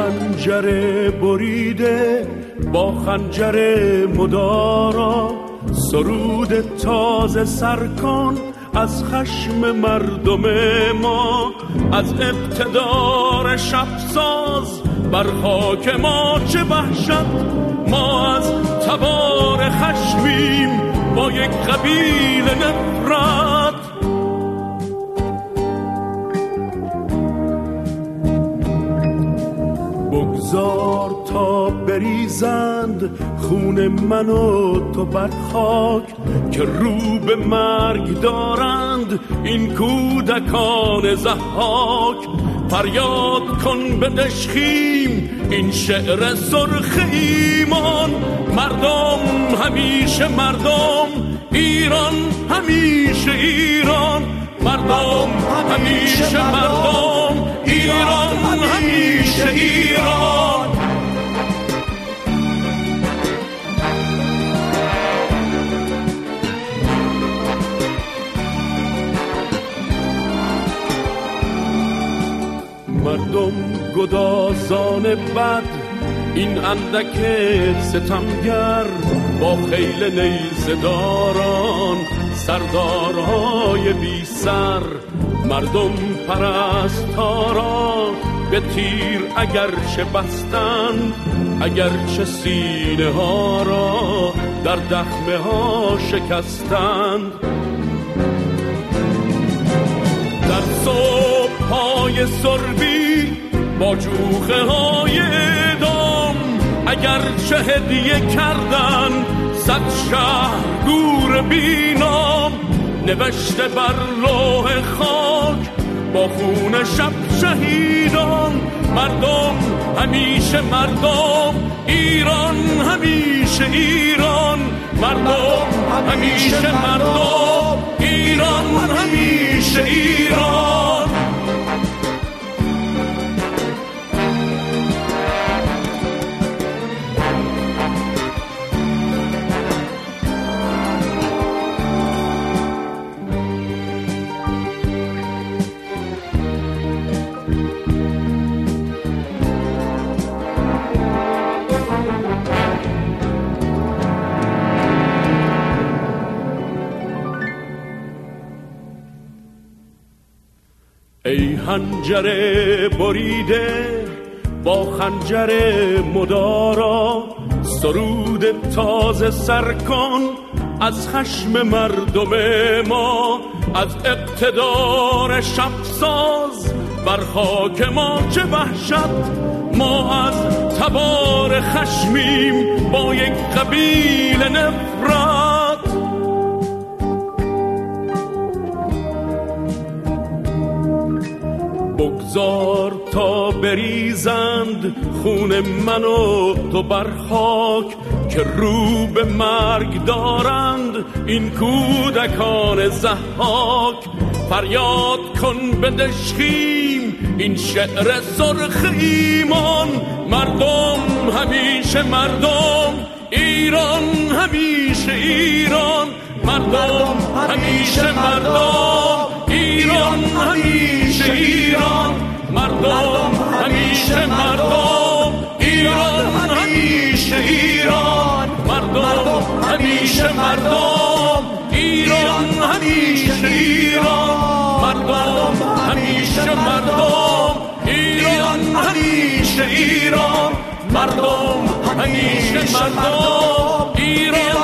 حنجره بریده با خنجر مدارا، سرود تازه سر کن از خشم مردم ما. از اقتدار شبساز بر خاک ما چه وحشت، ما از تبار خشمیم با یک قبیل نفرت. بگذار تا بریزند خون من و تو بر خاک، که رو به مرگ دارند این کودکان ضحاک. فریاد کن به دشخیم این شعر سرخ ایمان، مردم همیشه مردم، ایران همیشه ایران. مردم همیشه مردم، ایران همیشه ایران. مردم گدازان بد، این اندک ستمگر، با خیل نیزداران سردارهای بی سر. مردم پرستاران به تیر اگرچه بستند، اگرچه سینه ها را در دخمه ها شکستند. در صبح های سربی با جوخه های اعدام، اگرچه هدیه کردن 100 شهر گور بینام. نوشته بر لوح خاک با خون شب شهیدان، مردم همیشه مردم، ایران همیشه ایران. مردم همیشه مردم، ایران همیشه ایران. ای حنجره بریده با خنجر مدارا، سرود تازه سر کن از خشم مردم ما. از اقتدار شبساز بر خاک ما چه وحشت، ما از تبار خشمیم با یک قبیل نفرت. بگذار تا بریزند خون من و تو بر خاک، که رو به مرگ دارند این کودکان ضحاک. فریاد کن به دشخیم این شعر سرخ ایمان، مردم همیشه مردم، ایران همیشه ایران. مردم همیشه مردم، ایران همیشه ایران. مردم همیشه مردم، ایران همیشه ایران. مردم همیشه مردم، ایران همیشه ایران. مردم همیشه مردم، ایران همیشه ایران. مردم همیشه مردم، ایران